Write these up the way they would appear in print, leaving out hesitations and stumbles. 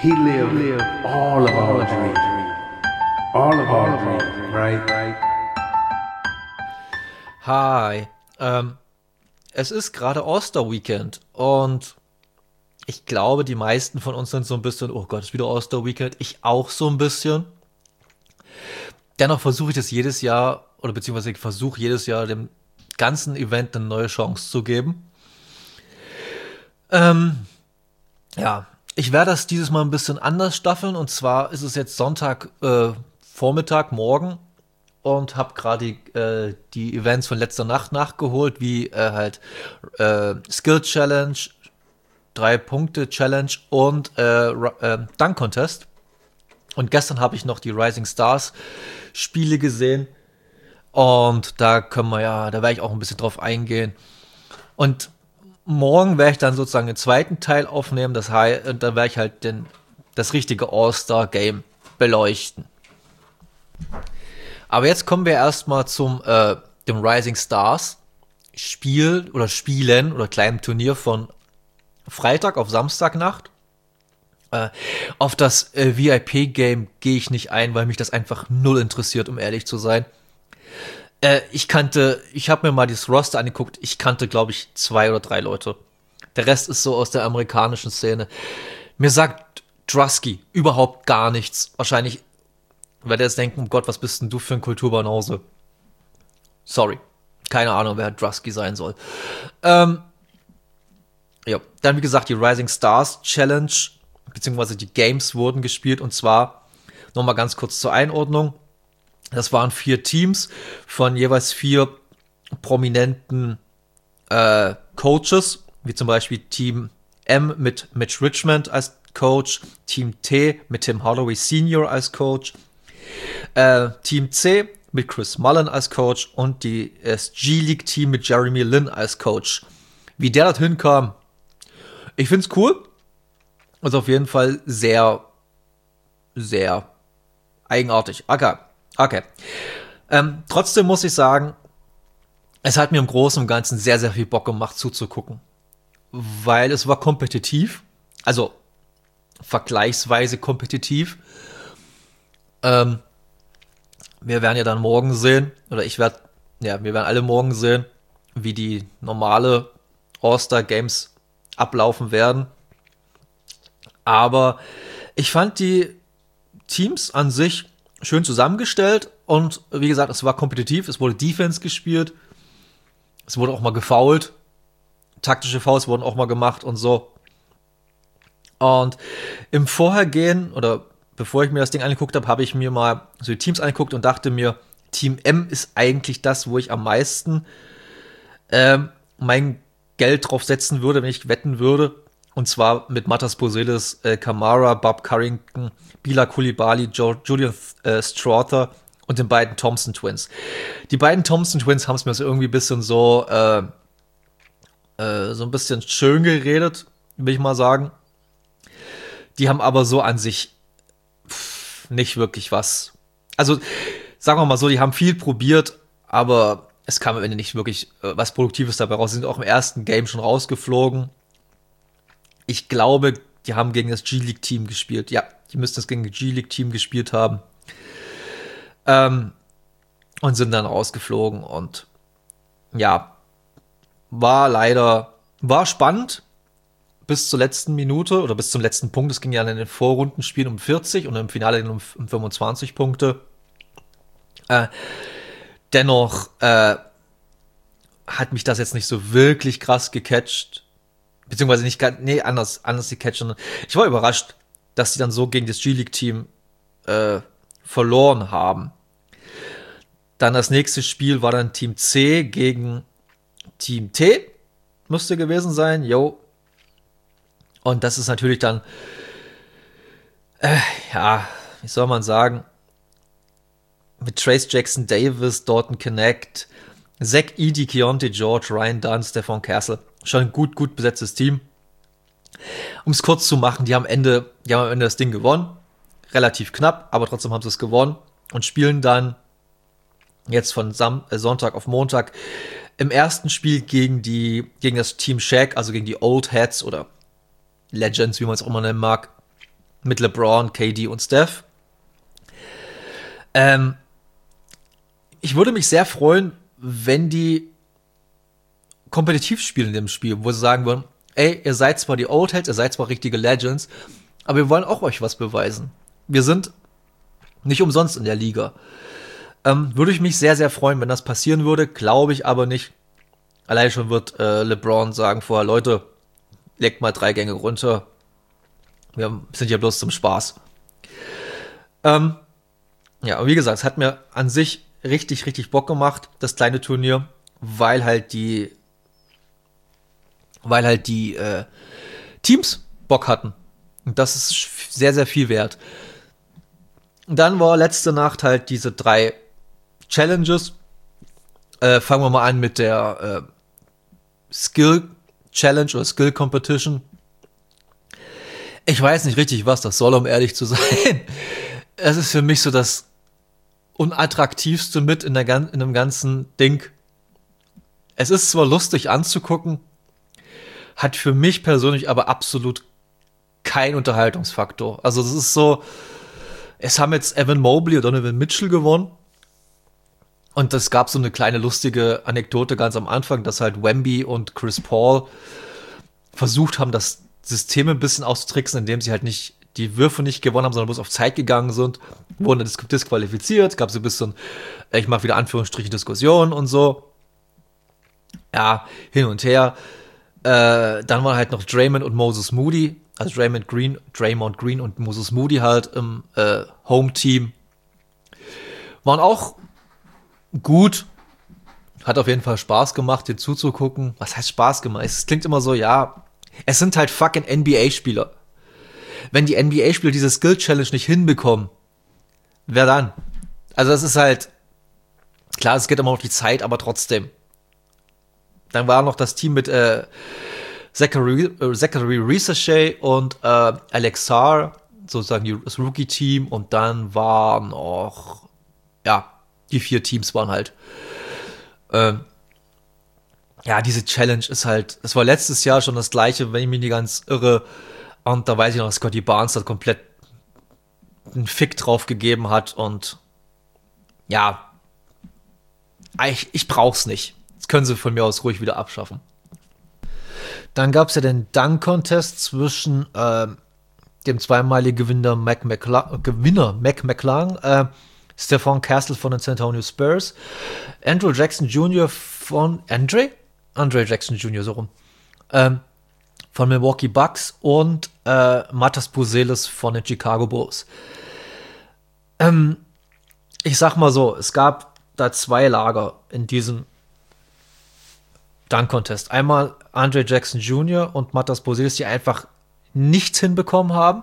He lived all of our dreams. All of our dreams, right? Hi, es ist gerade Osterweekend und ich glaube, die meisten von uns sind so ein bisschen, oh Gott, ist wieder Osterweekend. Ich auch so ein bisschen. Dennoch versuche ich das jedes Jahr, oder beziehungsweise ich versuche jedes Jahr dem ganzen Event eine neue Chance zu geben. Ja, ich werde das dieses Mal ein bisschen anders staffeln, und zwar ist es jetzt Sonntag Vormittag, morgen, und habe gerade die Events von letzter Nacht nachgeholt, wie Skill Challenge, 3-Punkte-Challenge und Dunk Contest. Und gestern habe ich noch die Rising Stars Spiele gesehen. Und da werde ich auch ein bisschen drauf eingehen. Und morgen werde ich dann sozusagen den zweiten Teil aufnehmen. Das heißt, da werde ich halt das richtige All-Star-Game beleuchten. Aber jetzt kommen wir erstmal zum dem Rising Stars Spielen oder kleinen Turnier von Freitag auf Samstagnacht. Auf das VIP-Game gehe ich nicht ein, weil mich das einfach null interessiert, um ehrlich zu sein. Ich habe mir mal dieses Roster angeguckt, ich kannte, glaube ich, 2 oder 3 Leute. Der Rest ist so aus der amerikanischen Szene. Mir sagt Drusky überhaupt gar nichts. Wahrscheinlich wird er jetzt denken, oh Gott, was bist denn du für ein Kulturbanause? Sorry. Keine Ahnung, wer Drusky sein soll. Ja, dann wie gesagt die Rising Stars Challenge, beziehungsweise die Games wurden gespielt, und zwar nochmal ganz kurz zur Einordnung. Das waren 4 Teams von jeweils 4 prominenten Coaches, wie zum Beispiel Team M mit Mitch Richmond als Coach, Team T mit Tim Hardaway Senior als Coach, Team C mit Chris Mullen als Coach und das G-League-Team mit Jeremy Lin als Coach. Wie der dorthin kam, ich find's cool. Ist auf jeden Fall sehr, sehr eigenartig. Okay. Trotzdem muss ich sagen, es hat mir im Großen und Ganzen sehr, sehr viel Bock gemacht zuzugucken. Weil es war kompetitiv. Also vergleichsweise kompetitiv. Wir werden ja dann morgen sehen, wir werden alle morgen sehen, wie die normale All-Star Games ablaufen werden. Aber ich fand die Teams an sich schön zusammengestellt und wie gesagt, es war kompetitiv, es wurde Defense gespielt, es wurde auch mal gefoult, taktische Fouls wurden auch mal gemacht und so. Und im Vorhergehen oder bevor ich mir das Ding angeguckt habe, habe ich mir mal so die Teams angeguckt und dachte mir, Team M ist eigentlich das, wo ich am meisten mein Geld drauf setzen würde, wenn ich wetten würde. Und zwar mit Matas Pozelis, Kamara, Bob Currington, Bila Coulibaly, Julian Strawther und den beiden Thompson Twins. Die beiden Thompson Twins haben es mir so irgendwie ein bisschen so ein bisschen schön geredet, will ich mal sagen. Die haben aber so an sich nicht wirklich was. Also, sagen wir mal so, die haben viel probiert, aber es kam am Ende nicht wirklich was Produktives dabei raus. Sie sind auch im ersten Game schon rausgeflogen. Ich glaube, die haben gegen das G-League-Team gespielt. Ja, die müssten es gegen das G-League-Team gespielt haben. Und sind dann rausgeflogen. Und ja, war spannend bis zur letzten Minute oder bis zum letzten Punkt. Es ging ja in den Vorrundenspielen um 40 und im Finale um 25 Punkte. Dennoch hat mich das jetzt nicht so wirklich krass gecatcht. Beziehungsweise nicht, anders gecatcht. Ich war überrascht, dass sie dann so gegen das G-League-Team verloren haben. Dann das nächste Spiel war dann Team C gegen Team T. Müsste gewesen sein, yo. Und das ist natürlich dann, wie soll man sagen, mit Trace Jackson Davis, Dalton Connect, Zach Edey, Keontae George, Ryan Dunn, Stephon Castle. Schon ein gut besetztes Team. Um es kurz zu machen, die haben am Ende das Ding gewonnen. Relativ knapp, aber trotzdem haben sie es gewonnen. Und spielen dann jetzt von Sonntag auf Montag im ersten Spiel gegen das Team Shaq, also gegen die Old Heads oder Legends, wie man es auch immer nennen mag. mit LeBron, KD und Steph. Ich würde mich sehr freuen, wenn die kompetitiv spielen in dem Spiel, wo sie sagen würden, ey, ihr seid zwar die Old Heads, ihr seid zwar richtige Legends, aber wir wollen auch euch was beweisen. Wir sind nicht umsonst in der Liga. Würde ich mich sehr, sehr freuen, wenn das passieren würde, glaube ich aber nicht. Allein schon wird LeBron sagen vorher, Leute, legt mal 3 Gänge runter. Wir sind ja bloß zum Spaß. Ja, und wie gesagt, es hat mir an sich richtig, richtig Bock gemacht, das kleine Turnier, weil halt die Teams Bock hatten. Und das ist sehr, sehr viel wert. Und dann war letzte Nacht halt diese 3 Challenges. Fangen wir mal an mit der Skill Challenge oder Skill Competition. Ich weiß nicht richtig, was das soll, um ehrlich zu sein. Es ist für mich so das unattraktivste mit in dem ganzen Ding. Es ist zwar lustig anzugucken, hat für mich persönlich aber absolut keinen Unterhaltungsfaktor. Also das ist so, es haben jetzt Evan Mobley und Donovan Mitchell gewonnen. Und es gab so eine kleine lustige Anekdote ganz am Anfang, dass halt Wemby und Chris Paul versucht haben, das System ein bisschen auszutricksen, indem sie halt nicht die Würfe nicht gewonnen haben, sondern bloß auf Zeit gegangen sind, wurden disqualifiziert, gab so ein bisschen, ich mache wieder Anführungsstriche, Diskussionen und so. Ja, hin und her. Dann waren halt noch Draymond und Moses Moody, also Draymond Green und Moses Moody halt im Home-Team. Waren auch gut. Hat auf jeden Fall Spaß gemacht, dir zuzugucken. Was heißt Spaß gemacht? Es klingt immer so, ja, es sind halt fucking NBA-Spieler. Wenn die NBA-Spieler diese Skill-Challenge nicht hinbekommen, wer dann? Also das ist halt, klar, es geht immer noch die Zeit, aber trotzdem. Dann war noch das Team mit Zachary Ricochet und Alex Sarr, sozusagen das Rookie-Team. Und dann waren noch, ja, die 4 Teams waren halt. Ja, diese Challenge ist halt, es war letztes Jahr schon das gleiche, wenn ich mich nicht ganz irre. Und da weiß ich noch, dass Scotty Barnes da komplett einen Fick drauf gegeben hat. Und ja, ich brauch's nicht. Das können sie von mir aus ruhig wieder abschaffen. Dann gab es ja den Dunk-Contest zwischen dem zweimaligen Gewinner Mac McClung, Stephon Castle von den San Antonio Spurs, Andre Jackson Jr. von von Milwaukee Bucks und Matas Buzelis von den Chicago Bulls. Ich sag mal so, es gab da 2 Lager in diesem Dunk-Contest. Einmal Andre Jackson Jr. und Matas Buzelis, die einfach nichts hinbekommen haben,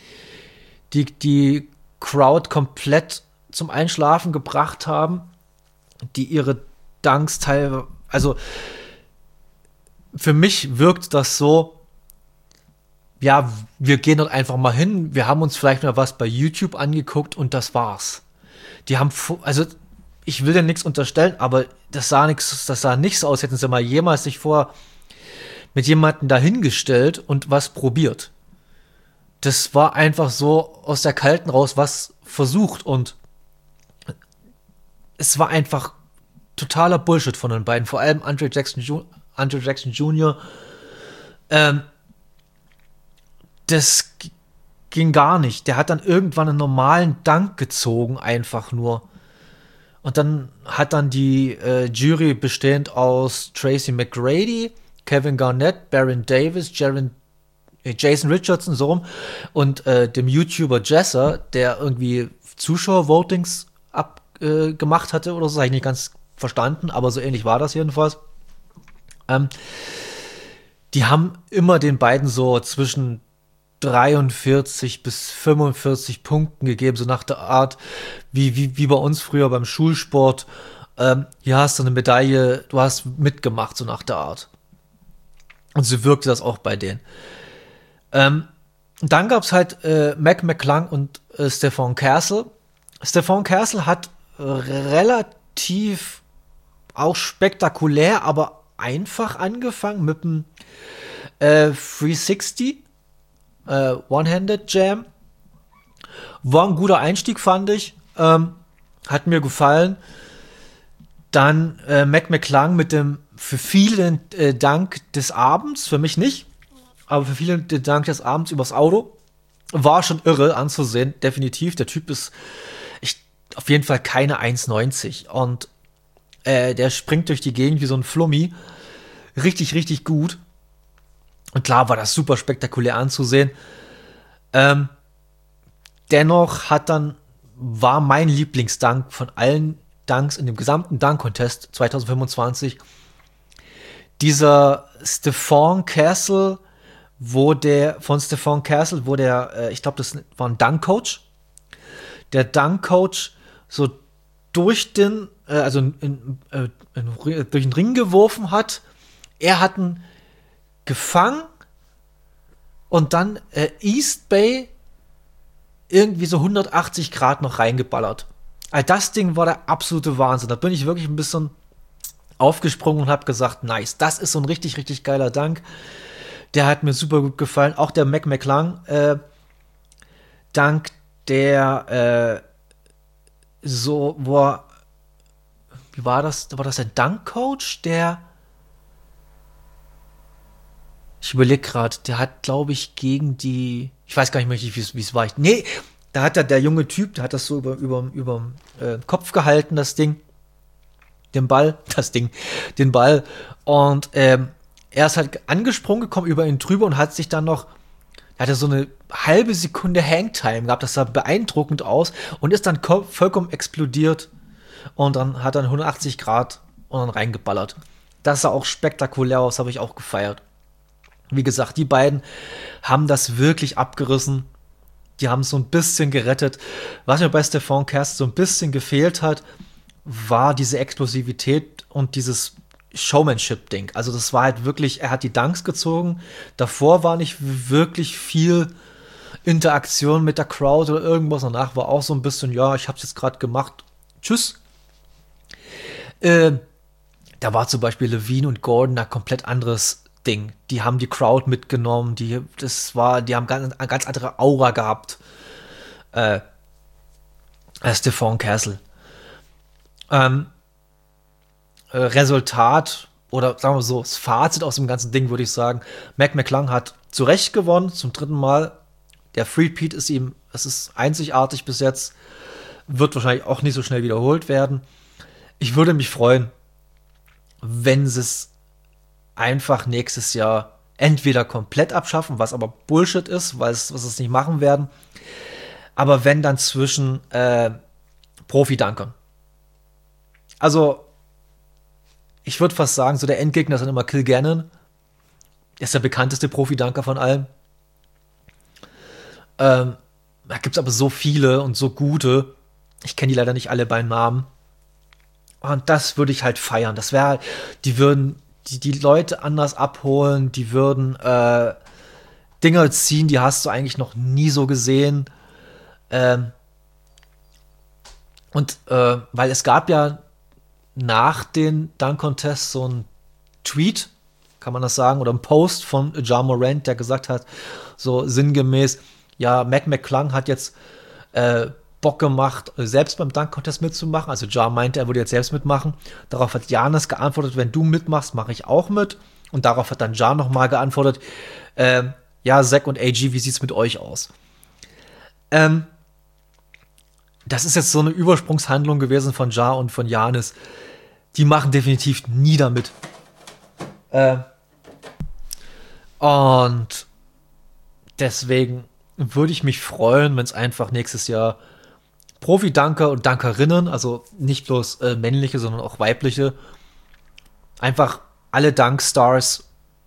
die Crowd komplett zum Einschlafen gebracht haben, die ihre Dunks teilweise, also für mich wirkt das so, ja, wir gehen dort einfach mal hin, wir haben uns vielleicht mal was bei YouTube angeguckt und das war's. Die haben, also ich will denen nichts unterstellen, aber das sah nicht so aus, hätten sie mal jemals sich vor mit jemandem dahingestellt und was probiert. Das war einfach so aus der Kalten raus was versucht und es war einfach totaler Bullshit von den beiden, vor allem Andre Jackson Jr. Das ging gar nicht. Der hat dann irgendwann einen normalen Dunk gezogen, einfach nur. Und dann hat dann die Jury bestehend aus Tracy McGrady, Kevin Garnett, Baron Davis, Jason Richardson, so rum, und dem YouTuber Jesser, der irgendwie Zuschauer-Votings gemacht hatte oder so, habe ich nicht ganz verstanden, aber so ähnlich war das jedenfalls. Die haben immer den beiden so zwischen 43 bis 45 Punkten gegeben, so nach der Art, wie bei uns früher beim Schulsport. Hier hast du eine Medaille, du hast mitgemacht, so nach der Art. Und so wirkte das auch bei denen. Dann gab es halt Mac McClung und Stephon Castle. Stephon Castle hat relativ auch spektakulär, aber einfach angefangen mit dem 360 One-Handed Jam. War ein guter Einstieg, fand ich. Hat mir gefallen. Dann Mac McClung mit dem für viele Dank des Abends, für mich nicht, aber für viele Dank des Abends übers Auto. War schon irre anzusehen, definitiv. Der Typ ist auf jeden Fall keine 1,90 und der springt durch die Gegend wie so ein Flummi. Richtig, richtig gut. Und klar war das super spektakulär anzusehen. Dennoch war mein Lieblingsdank von allen Dunks in dem gesamten Dunk-Contest 2025 dieser Stephon Castle, wo der, ich glaube, das war ein Dunk-Coach, der Dunk-Coach so durch den Ring geworfen hat. Er hat ihn gefangen und dann East Bay irgendwie so 180 Grad noch reingeballert. Also das Ding war der absolute Wahnsinn. Da bin ich wirklich ein bisschen aufgesprungen und habe gesagt, nice, das ist so ein richtig, richtig geiler Dank. Der hat mir super gut gefallen. Auch der Mac McClung Dank, der wie war das? War das ein Dunk-Coach, ich überlege gerade, der hat, glaube ich, ich weiß gar nicht mehr, wie es war. Nee, da hat der junge Typ, der hat das so über Kopf gehalten, den Ball. Und er ist halt angesprungen gekommen über ihn drüber und hat sich dann noch, er hatte so eine halbe Sekunde Hangtime gehabt, das sah beeindruckend aus und ist dann vollkommen explodiert und dann hat er 180 Grad und dann reingeballert. Das sah auch spektakulär aus, habe ich auch gefeiert. Wie gesagt, die beiden haben das wirklich abgerissen. Die haben es so ein bisschen gerettet. Was mir bei Stephon Castle so ein bisschen gefehlt hat, war diese Explosivität und dieses Showmanship-Ding. Also das war halt wirklich, er hat die Dunks gezogen. Davor war nicht wirklich viel Interaktion mit der Crowd oder irgendwas. Danach war auch so ein bisschen, ja, ich hab's jetzt gerade gemacht. Tschüss. Da war zum Beispiel Levine und Gordon ein komplett anderes Ding. Die haben die Crowd mitgenommen. Die haben eine ganz andere Aura gehabt. Stephon Castle. Resultat oder sagen wir so, das Fazit aus dem ganzen Ding würde ich sagen, Mac McClung hat zu Recht gewonnen, zum 3. Mal. Der Three-Peat es ist einzigartig bis jetzt, wird wahrscheinlich auch nicht so schnell wiederholt werden. Ich würde mich freuen, wenn sie es einfach nächstes Jahr entweder komplett abschaffen, was aber Bullshit ist, was es nicht machen werden, aber wenn dann zwischen Profi-Dunkern. Also, ich würde fast sagen, so der Endgegner ist dann immer Kilgannon. Er ist der bekannteste Profi-Dunker von allen. Da gibt es aber so viele und so gute. Ich kenne die leider nicht alle bei Namen. Und das würde ich halt feiern. Das wäre, die würden die Leute anders abholen, die würden Dinger ziehen, die hast du eigentlich noch nie so gesehen. Weil es gab ja nach den Dunk-Contests so ein Tweet, kann man das sagen, oder ein Post von Ja Morant, der gesagt hat, so sinngemäß, ja, Mac McClung hat jetzt Bock gemacht, selbst beim Dunk-Contest mitzumachen. Also Ja meinte, er würde jetzt selbst mitmachen. Darauf hat Giannis geantwortet, wenn du mitmachst, mache ich auch mit. Und darauf hat dann Ja nochmal geantwortet, ja, Zach und AG, wie sieht's mit euch aus? Das ist jetzt so eine Übersprungshandlung gewesen von Ja und von Giannis. Die machen definitiv nie damit. Und deswegen würde ich mich freuen, wenn es einfach nächstes Jahr Profi-Dunker und Dunkerinnen, also nicht bloß männliche, sondern auch weibliche, einfach alle Dunk-Stars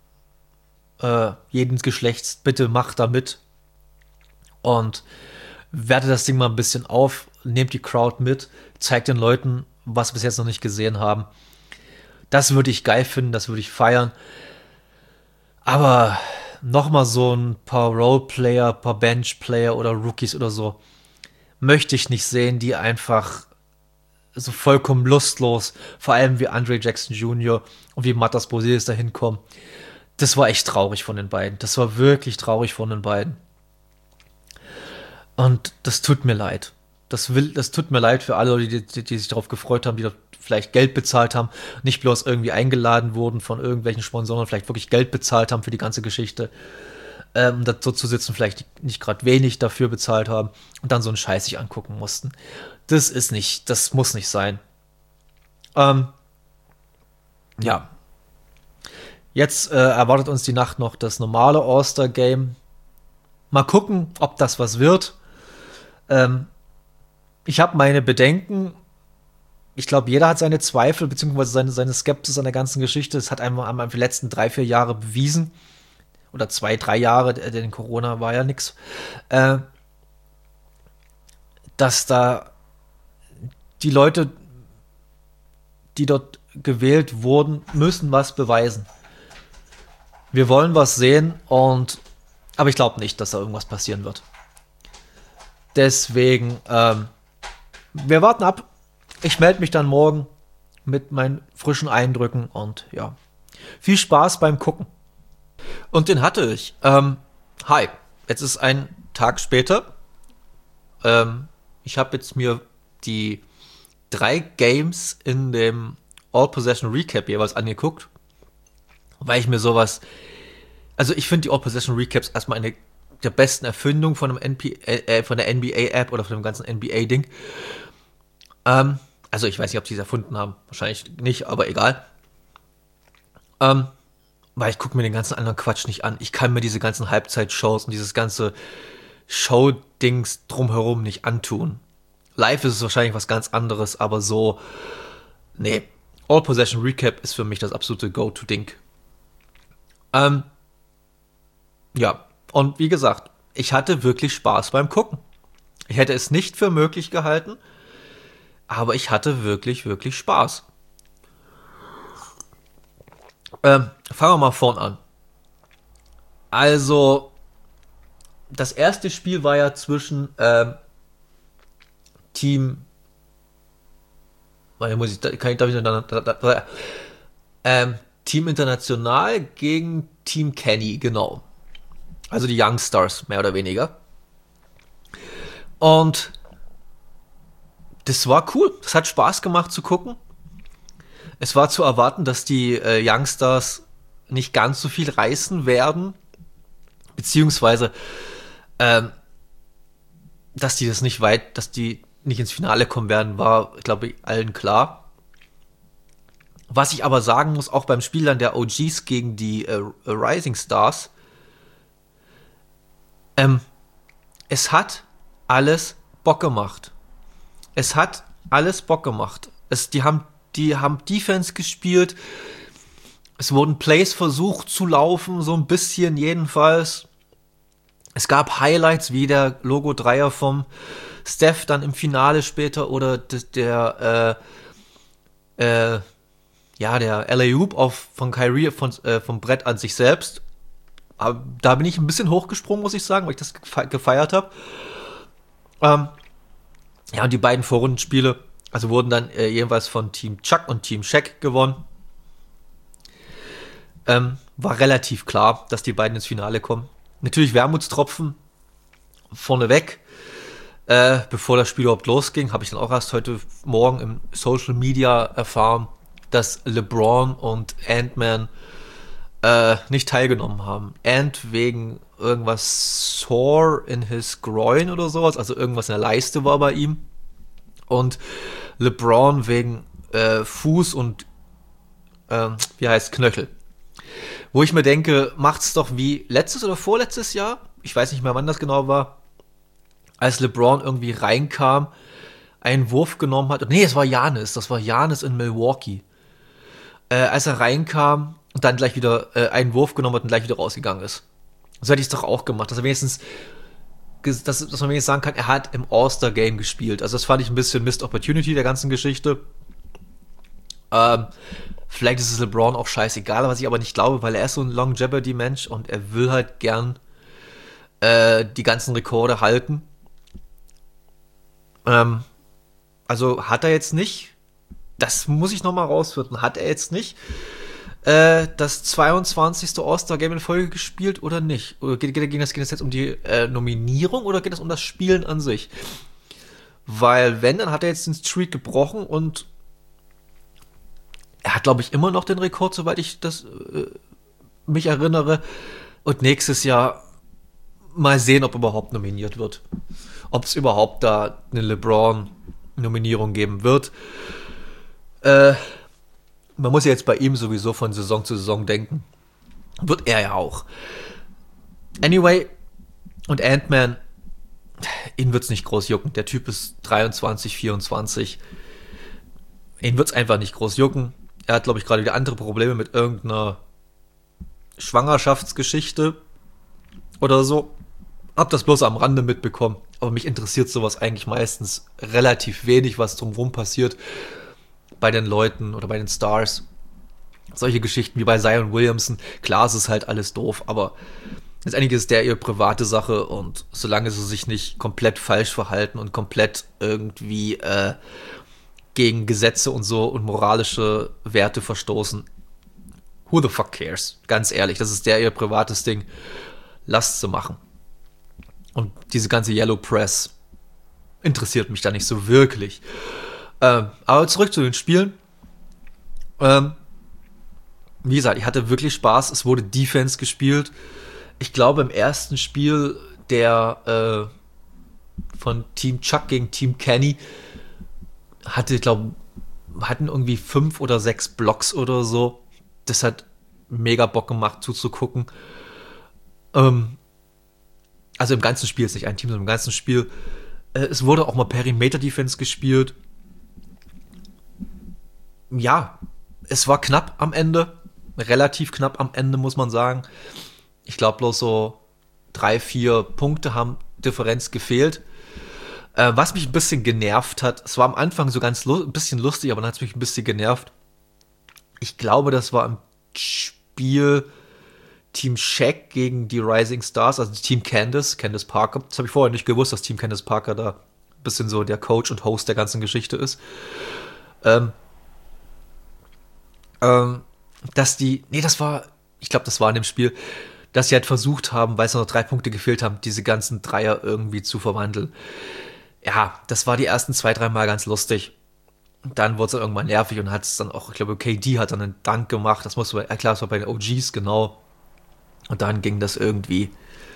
jeden Geschlechts, bitte macht da mit und wertet das Ding mal ein bisschen auf, nehmt die Crowd mit, zeigt den Leuten, was sie bis jetzt noch nicht gesehen haben. Das würde ich geil finden, das würde ich feiern. Aber nochmal so ein paar Roleplayer, paar Benchplayer oder Rookies oder so möchte ich nicht sehen, die einfach so vollkommen lustlos, vor allem wie Andre Jackson Jr. und wie Matas Bozilis da hinkommen. Das war echt traurig von den beiden. Das war wirklich traurig von den beiden. Und das tut mir leid. Das tut mir leid für alle, die sich darauf gefreut haben, die dort vielleicht Geld bezahlt haben, nicht bloß irgendwie eingeladen wurden von irgendwelchen Sponsoren, vielleicht wirklich Geld bezahlt haben für die ganze Geschichte. Da so zu sitzen, vielleicht nicht gerade wenig dafür bezahlt haben und dann so einen Scheiß sich angucken mussten. Das muss nicht sein. Ja. Jetzt erwartet uns die Nacht noch das normale All-Star-Game. Mal gucken, ob das was wird. Ich habe meine Bedenken. Ich glaube, jeder hat seine Zweifel, beziehungsweise seine Skepsis an der ganzen Geschichte. Es hat einmal die letzten 3-4 Jahre bewiesen. Oder 2-3 Jahre, denn Corona war ja nix. Dass da die Leute, die dort gewählt wurden, müssen was beweisen. Wir wollen was sehen, aber ich glaube nicht, dass da irgendwas passieren wird. Deswegen, wir warten ab. Ich melde mich dann morgen mit meinen frischen Eindrücken und ja, viel Spaß beim Gucken. Und den hatte ich. Hi, jetzt ist ein Tag später. Ich habe jetzt mir die 3 Games in dem All-Possession Recap jeweils angeguckt, weil ich mir sowas, also ich finde die All-Possession Recaps erstmal eine der besten Erfindungen von von der NBA-App oder von dem ganzen NBA-Ding. Also ich weiß nicht, ob sie es erfunden haben, wahrscheinlich nicht, aber egal. Weil ich gucke mir den ganzen anderen Quatsch nicht an. Ich kann mir diese ganzen Halbzeitshows und dieses ganze Show-Dings drumherum nicht antun. Live ist es wahrscheinlich was ganz anderes, aber so, nee. All-Possession Recap ist für mich das absolute Go-To-Ding. Ja, und wie gesagt, ich hatte wirklich Spaß beim Gucken. Ich hätte es nicht für möglich gehalten, aber ich hatte wirklich, wirklich Spaß. Fangen wir mal vorn an. Also, das erste Spiel war ja zwischen Team Team International gegen Team Kenny, genau. Also die Youngstars, mehr oder weniger. Und das war cool. Das hat Spaß gemacht zu gucken. Es war zu erwarten, dass die Youngstars nicht ganz so viel reißen werden. Beziehungsweise, dass die nicht ins Finale kommen werden, war, glaube ich, allen klar. Was ich aber sagen muss, auch beim Spiel dann der OGs gegen die Rising Stars, es hat alles Bock gemacht. Es hat alles Bock gemacht. Die haben Defense gespielt. Es wurden Plays versucht zu laufen, so ein bisschen jedenfalls. Es gab Highlights wie der Logo-Dreier vom Steph dann im Finale später oder der Alley-Oop von Kyrie vom Brett an sich selbst. Aber da bin ich ein bisschen hochgesprungen, muss ich sagen, weil ich das gefeiert habe. Ja, und die beiden Vorrundenspiele, also wurden dann jeweils von Team Chuck und Team Shaq gewonnen. War relativ klar, dass die beiden ins Finale kommen. Natürlich Wermutstropfen vorneweg. Bevor das Spiel überhaupt losging, habe ich dann auch erst heute Morgen im Social Media erfahren, dass LeBron und Ant-Man nicht teilgenommen haben. Ant wegen irgendwas sore in his groin oder sowas, also irgendwas in der Leiste war bei ihm. Und LeBron wegen Fuß und Knöchel. Wo ich mir denke, macht's doch wie letztes oder vorletztes Jahr, ich weiß nicht mehr, wann das genau war, als LeBron irgendwie reinkam, einen Wurf genommen hat. Nee, das war Giannis in Milwaukee. Als er reinkam und dann gleich wieder einen Wurf genommen hat und gleich wieder rausgegangen ist. So hätte ich es doch auch gemacht, dass er wenigstens, dass man wenigstens sagen kann, er hat im All-Star-Game gespielt. Also das fand ich ein bisschen Missed Opportunity der ganzen Geschichte. Vielleicht ist es LeBron auch scheißegal, was ich aber nicht glaube, weil er ist so ein Longevity-Mensch und er will halt gern die ganzen Rekorde halten. Also hat er jetzt nicht. Das muss ich nochmal rausfinden. Hat er jetzt nicht. das 22. All-Star-Game in Folge gespielt oder nicht? Oder geht das jetzt um die Nominierung oder geht es um das Spielen an sich? Weil wenn, dann hat er jetzt den Streak gebrochen und er hat, glaube ich, immer noch den Rekord, soweit ich das mich erinnere. Und nächstes Jahr mal sehen, ob überhaupt nominiert wird. Ob es überhaupt da eine LeBron-Nominierung geben wird. Man muss ja jetzt bei ihm sowieso von Saison zu Saison denken. Wird er ja auch. Anyway, und Ant-Man, ihn wird es nicht groß jucken. Der Typ ist 23, 24. Ihn wird es einfach nicht groß jucken. Er hat, glaube ich, gerade wieder andere Probleme mit irgendeiner Schwangerschaftsgeschichte oder so. Hab das bloß am Rande mitbekommen. Aber mich interessiert sowas eigentlich meistens relativ wenig, was drumherum passiert bei den Leuten oder bei den Stars. Solche Geschichten wie bei Zion Williamson. Klar, es ist halt alles doof, aber letztendlich ist der ihre private Sache und solange sie sich nicht komplett falsch verhalten und komplett irgendwie gegen Gesetze und so und moralische Werte verstoßen, who the fuck cares? Ganz ehrlich, das ist ihr privates Ding. Lasst sie machen. Und diese ganze Yellow Press interessiert mich da nicht so wirklich. Aber zurück zu den Spielen. Wie gesagt, ich hatte wirklich Spaß. Es wurde Defense gespielt. Ich glaube, im ersten Spiel der von Team Chuck gegen Team Kenny hatten irgendwie 5 oder 6 Blocks oder so. Das hat mega Bock gemacht zuzugucken. Also im ganzen Spiel ist nicht ein Team, sondern im ganzen Spiel. Es wurde auch mal Perimeter-Defense gespielt. Ja, es war knapp am Ende. Relativ knapp am Ende, muss man sagen. Ich glaube, bloß so 3-4 Punkte haben Differenz gefehlt. Was mich ein bisschen genervt hat, es war am Anfang so ganz ein bisschen lustig, aber dann hat es mich ein bisschen genervt. Ich glaube, das war im Spiel Team Shaq gegen die Rising Stars, also Team Candace Parker. Das habe ich vorher nicht gewusst, dass Team Candace Parker da ein bisschen so der Coach und Host der ganzen Geschichte ist. Ich glaube, das war in dem Spiel, dass sie halt versucht haben, weil es noch 3 Punkte gefehlt haben, diese ganzen Dreier irgendwie zu verwandeln. Ja, das war die ersten 2-3 Mal ganz lustig. Dann wurde es dann irgendwann nervig und hat es dann auch, ich glaube, KD hat dann einen Dank gemacht. Das musste man, klar, das war bei den OGs, genau. Und dann ging das irgendwie,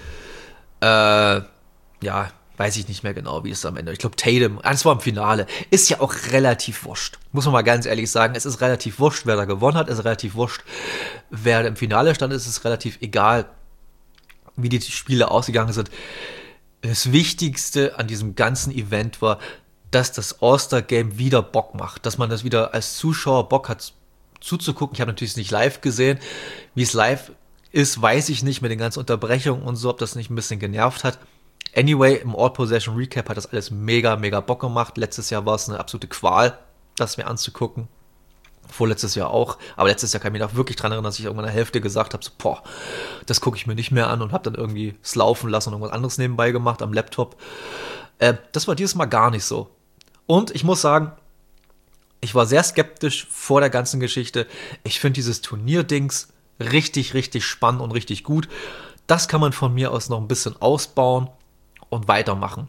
ja, weiß ich nicht mehr genau, wie es am Ende. Ich glaube, Tatum, das war im Finale. Ist ja auch relativ wurscht. Muss man mal ganz ehrlich sagen. Es ist relativ wurscht, wer da gewonnen hat. Es ist relativ wurscht, wer im Finale stand. Es ist relativ egal, wie die Spiele ausgegangen sind. Das Wichtigste an diesem ganzen Event war, dass das All-Star-Game wieder Bock macht. Dass man das wieder als Zuschauer Bock hat zuzugucken. Ich habe natürlich nicht live gesehen. Wie es live ist, weiß ich nicht, mit den ganzen Unterbrechungen und so, ob das nicht ein bisschen genervt hat. Anyway, im All-Possession Recap hat das alles mega, mega Bock gemacht. Letztes Jahr war es eine absolute Qual, das mir anzugucken. Vorletztes Jahr auch. Aber letztes Jahr kann ich mich auch wirklich dran erinnern, dass ich irgendwann in der Hälfte gesagt habe, so, boah, das gucke ich mir nicht mehr an und habe dann irgendwie es laufen lassen und irgendwas anderes nebenbei gemacht am Laptop. Das war dieses Mal gar nicht so. Und ich muss sagen, ich war sehr skeptisch vor der ganzen Geschichte. Ich finde dieses Turnierdings richtig, richtig spannend und richtig gut. Das kann man von mir aus noch ein bisschen ausbauen und weitermachen.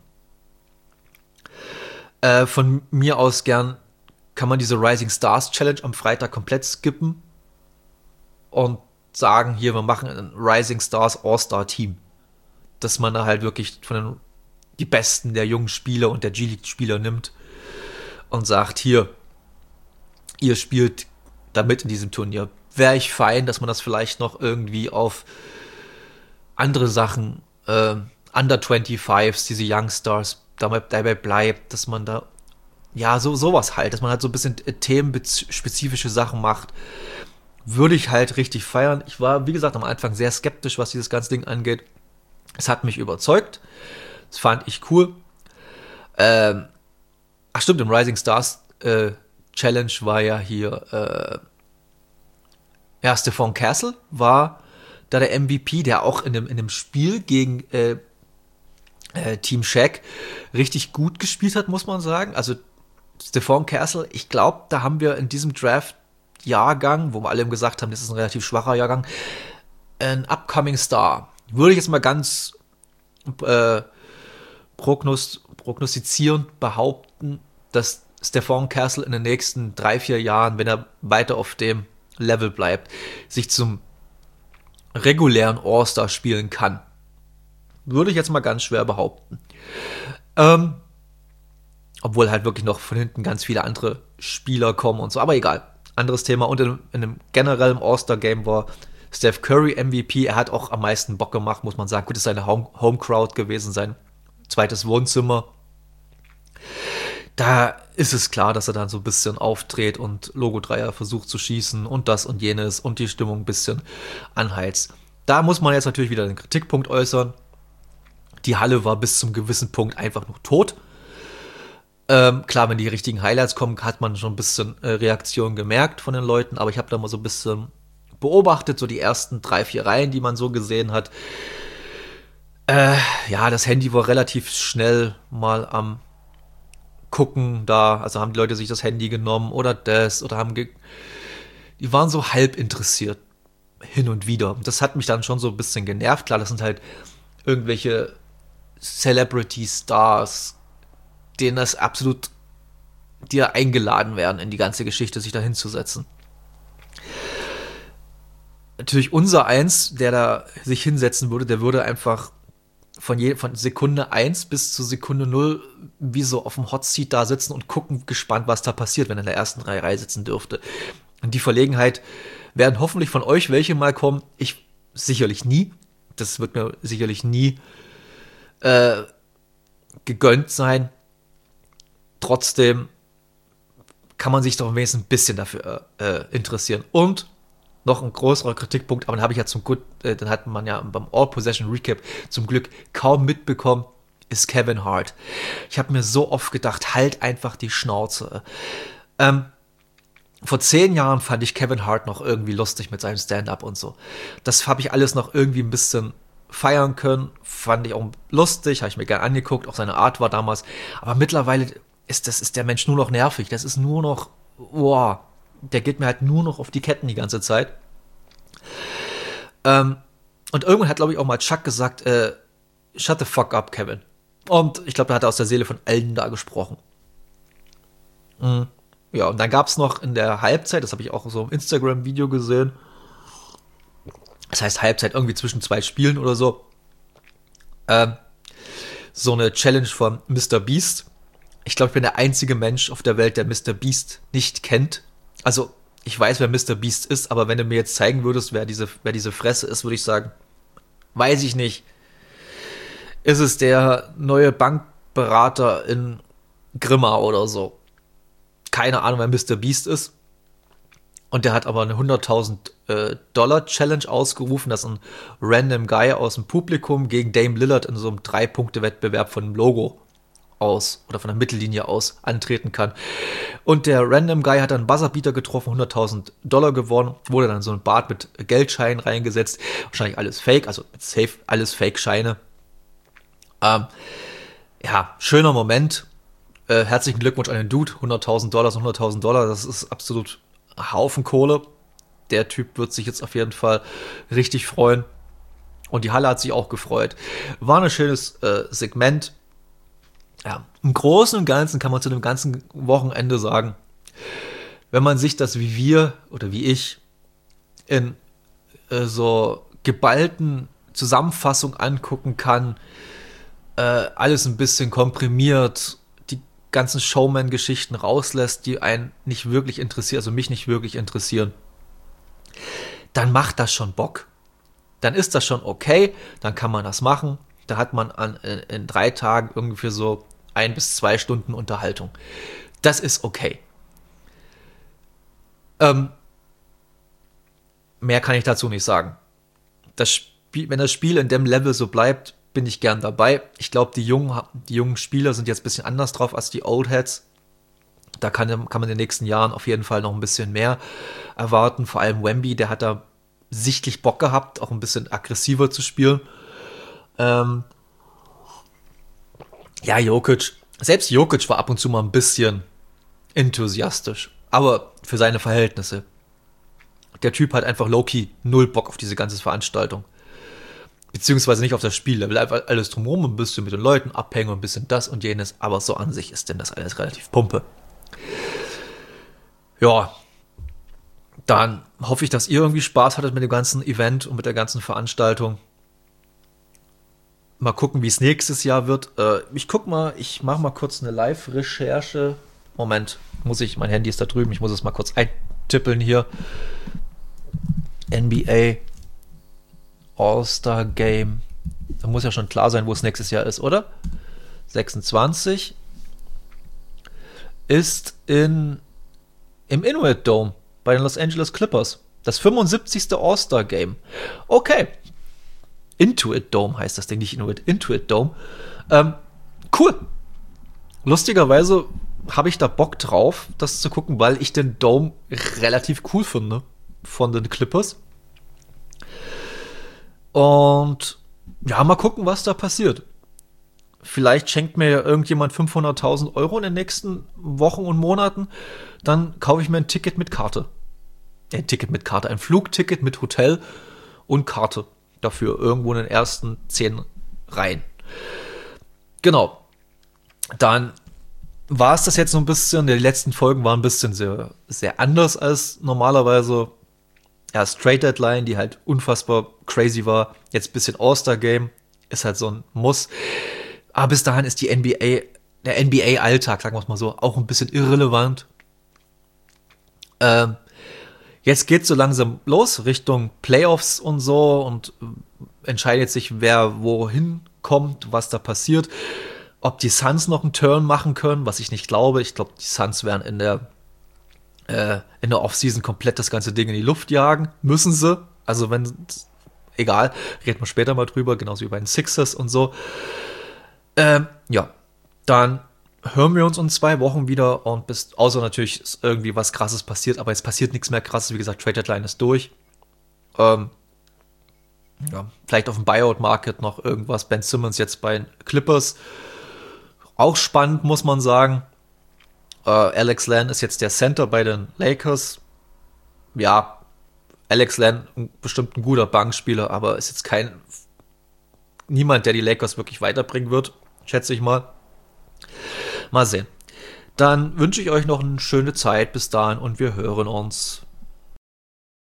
Von mir aus gern kann man diese Rising Stars Challenge am Freitag komplett skippen und sagen, hier, wir machen ein Rising Stars All-Star Team. Dass man da halt wirklich die Besten der jungen Spieler und der G-League-Spieler nimmt und sagt, hier, ihr spielt da mit in diesem Turnier. Wäre ich fein, dass man das vielleicht noch irgendwie auf andere Sachen, Under 25s, diese Youngstars, dabei bleibt, dass man da, ja, sowas halt, dass man halt so ein bisschen themenspezifische Sachen macht, würde ich halt richtig feiern. Ich war, wie gesagt, am Anfang sehr skeptisch, was dieses ganze Ding angeht. Es hat mich überzeugt. Das fand ich cool. Stimmt, im Rising Stars Challenge war ja hier, Stephon Castle war da der MVP, der auch in dem Spiel gegen Team Shaq richtig gut gespielt hat, muss man sagen. Also Stephon Castle, ich glaube, da haben wir in diesem Draft Jahrgang, wo wir alle gesagt haben, das ist ein relativ schwacher Jahrgang, ein Upcoming Star. Würde ich jetzt mal ganz prognostizierend behaupten, dass Stephon Castle in den nächsten 3-4 Jahren, wenn er weiter auf dem Level bleibt, sich zum regulären All-Star spielen kann. Würde ich jetzt mal ganz schwer behaupten. Obwohl halt wirklich noch von hinten ganz viele andere Spieler kommen und so. Aber egal, anderes Thema. Und in einem generellen All-Star-Game war Steph Curry MVP. Er hat auch am meisten Bock gemacht, muss man sagen. Gut, ist seine Home-Crowd gewesen, sein zweites Wohnzimmer. Da ist es klar, dass er dann so ein bisschen aufdreht und Logo-Dreier versucht zu schießen und das und jenes und die Stimmung ein bisschen anheizt. Da muss man jetzt natürlich wieder den Kritikpunkt äußern. Die Halle war bis zum gewissen Punkt einfach noch tot. Klar, wenn die richtigen Highlights kommen, hat man schon ein bisschen Reaktion gemerkt von den Leuten, aber ich habe da mal so ein bisschen beobachtet, so die ersten 3-4 Reihen, die man so gesehen hat. Ja, das Handy war relativ schnell mal am Gucken da, also haben die Leute sich das Handy genommen oder das, oder die waren so halb interessiert hin und wieder. Das hat mich dann schon so ein bisschen genervt. Klar, das sind halt irgendwelche Celebrity-Stars, denen das absolut dir eingeladen werden, in die ganze Geschichte sich da hinzusetzen. Natürlich unser Eins, der da sich hinsetzen würde, der würde einfach von Sekunde 1 bis zur Sekunde 0 wie so auf dem Hotseat da sitzen und gucken gespannt, was da passiert, wenn er in der ersten Reihe sitzen dürfte. Und die Verlegenheit werden hoffentlich von euch welche mal kommen. Ich sicherlich nie. Das wird mir sicherlich nie gegönnt sein. Trotzdem kann man sich doch wenigstens ein bisschen dafür interessieren. Und noch ein größerer Kritikpunkt, aber den habe ich ja dann hat man ja beim All-Possession-Recap zum Glück kaum mitbekommen, ist Kevin Hart. Ich habe mir so oft gedacht, halt einfach die Schnauze. Vor 10 Jahren fand ich Kevin Hart noch irgendwie lustig mit seinem Stand-Up und so. Das habe ich alles noch irgendwie ein bisschen feiern können, fand ich auch lustig, habe ich mir gerne angeguckt, auch seine Art war damals. Aber mittlerweile ist der Mensch nur noch nervig. Das ist nur noch, boah, der geht mir halt nur noch auf die Ketten die ganze Zeit. Und irgendwann hat, glaube ich, auch mal Chuck gesagt, shut the fuck up, Kevin. Und ich glaube, da hat er aus der Seele von allen da gesprochen. Ja, und dann gab es noch in der Halbzeit, das habe ich auch so im Instagram-Video gesehen, das heißt Halbzeit irgendwie zwischen 2 Spielen oder so, so eine Challenge von Mr. Beast. Ich glaube, ich bin der einzige Mensch auf der Welt, der Mr. Beast nicht kennt. Also, ich weiß, wer Mr. Beast ist, aber wenn du mir jetzt zeigen würdest, wer diese Fresse ist, würde ich sagen, weiß ich nicht. Ist es der neue Bankberater in Grimma oder so? Keine Ahnung, wer Mr. Beast ist. Und der hat aber eine 100.000 Dollar Challenge ausgerufen, dass ein random Guy aus dem Publikum gegen Dame Lillard in so einem 3-Punkte-Wettbewerb von einem Logo aus oder von der Mittellinie aus antreten kann. Und der Random Guy hat dann einen Buzzerbeater getroffen, 100.000 Dollar gewonnen, wurde dann in so ein Bad mit Geldscheinen reingesetzt. Wahrscheinlich alles Fake, also safe alles Fake-Scheine. Ja, schöner Moment. Herzlichen Glückwunsch an den Dude. 100.000 Dollar, 100.000 Dollar, das ist absolut ein Haufen Kohle. Der Typ wird sich jetzt auf jeden Fall richtig freuen. Und die Halle hat sich auch gefreut. War ein schönes Segment. Ja, im Großen und Ganzen kann man zu dem ganzen Wochenende sagen, wenn man sich das wie wir oder wie ich in so geballten Zusammenfassung angucken kann, alles ein bisschen komprimiert, die ganzen Showman-Geschichten rauslässt, die einen nicht wirklich interessieren, also mich nicht wirklich interessieren, dann macht das schon Bock. Dann ist das schon okay, dann kann man das machen. Da hat man in 3 Tagen ungefähr so 1 bis 2 Stunden Unterhaltung. Das ist okay. Mehr kann ich dazu nicht sagen. Wenn das Spiel in dem Level so bleibt, bin ich gern dabei. Ich glaube, die jungen Spieler sind jetzt ein bisschen anders drauf als die Old Heads. Da kann man in den nächsten Jahren auf jeden Fall noch ein bisschen mehr erwarten. Vor allem Wemby, der hat da sichtlich Bock gehabt, auch ein bisschen aggressiver zu spielen. Ja, Jokic. Selbst Jokic war ab und zu mal ein bisschen enthusiastisch. Aber für seine Verhältnisse. der Typ hat einfach low-key null Bock auf diese ganze Veranstaltung. Beziehungsweise nicht auf das Spiel. Er will einfach alles drumherum, ein bisschen mit den Leuten abhängen und ein bisschen das und jenes. Aber so an sich ist denn das alles relativ Pumpe. Ja, dann hoffe ich, dass ihr irgendwie Spaß hattet mit dem ganzen Event und mit der ganzen Veranstaltung. Mal gucken, wie es nächstes Jahr wird. Ich mache mal kurz eine Live-Recherche. Moment, mein Handy ist da drüben, ich muss es mal kurz eintippeln hier. NBA All-Star Game. Da muss ja schon klar sein, wo es nächstes Jahr ist, oder? 26 ist im Intuit Dome bei den Los Angeles Clippers. Das 75. All-Star Game. Okay. Intuit Dome heißt das Ding, nicht Intuit Dome. Cool. Lustigerweise habe ich da Bock drauf, das zu gucken, weil ich den Dome relativ cool finde von den Clippers. Und ja, mal gucken, was da passiert. Vielleicht schenkt mir ja irgendjemand 500.000 Euro in den nächsten Wochen und Monaten. Dann kaufe ich mir ein Ticket mit Karte. Ein Flugticket mit Hotel und Karte. Dafür irgendwo in den ersten 10 Reihen. Genau. Dann war es das jetzt so ein bisschen. Die letzten Folgen waren ein bisschen sehr, sehr anders als normalerweise. Erst Trade Deadline, die halt unfassbar crazy war. Jetzt ein bisschen All-Star Game. Ist halt so ein Muss. Aber bis dahin ist der NBA-Alltag, sagen wir es mal so, auch ein bisschen irrelevant. Jetzt geht es so langsam los Richtung Playoffs und so und entscheidet sich, wer wohin kommt, was da passiert. Ob die Suns noch einen Turn machen können, was ich nicht glaube. Ich glaube, die Suns werden in der Offseason komplett das ganze Ding in die Luft jagen. Müssen sie. Also egal, reden wir später mal drüber, genauso wie bei den Sixers und so. Ja, dann hören wir uns in 2 Wochen wieder und außer natürlich ist irgendwie was Krasses passiert, aber es passiert nichts mehr Krasses. Wie gesagt, Trade Deadline ist durch. Ja, vielleicht auf dem Buyout-Market noch irgendwas. Ben Simmons jetzt bei den Clippers. Auch spannend, muss man sagen. Alex Len ist jetzt der Center bei den Lakers. Ja, Alex Len bestimmt ein guter Bankspieler, aber ist jetzt niemand, der die Lakers wirklich weiterbringen wird, schätze ich mal. Mal sehen. Dann wünsche ich euch noch eine schöne Zeit bis dahin und wir hören uns.